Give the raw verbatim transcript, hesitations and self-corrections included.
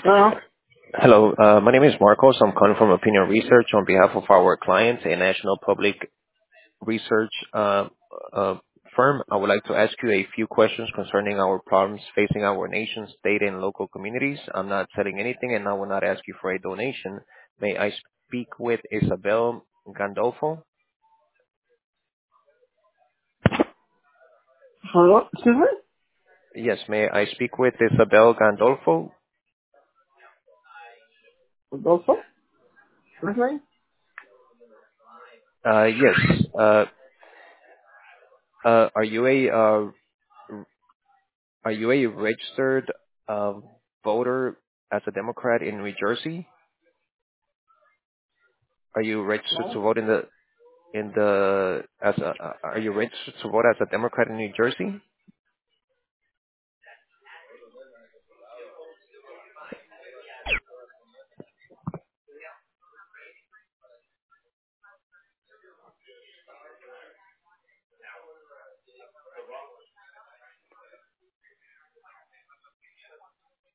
Uh, Hello, uh, my name is Marcos. I'm calling from Opinion Research on behalf of our clients, a national public research uh, uh, firm. I would like to ask you a few questions concerning our problems facing our nation, state, and local communities. I'm not selling anything, and I will not ask you for a donation. May I speak with Isabel Gandolfo? hello, excuse me? Yes, may I speak with Isabel Gandolfo? Adolfo? First name? Uh, yes. Uh, uh, are you a uh, Are you a registered um, voter as a Democrat in New Jersey? Are you registered No. to vote in the in the as a uh, are you registered to vote as a Democrat in New Jersey?